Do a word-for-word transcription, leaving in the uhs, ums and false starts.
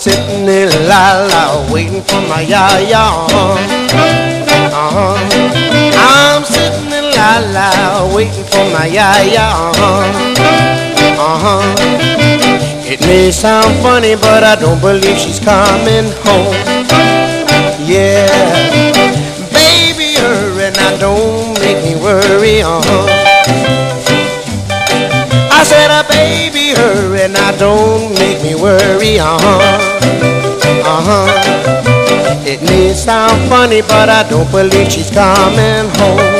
Sitting in la la, waiting for my ya ya. Uh-huh. I'm sitting in la la, waiting for my ya ya. Uh-huh. It may sound funny, but I don't believe she's coming home. Yeah, baby, hurry now, don't make me worry. Uh-huh. I said, uh, baby, hurry now, don't make me worry. Uh-huh. Uh-huh. It may sound funny, but I don't believe she's coming home.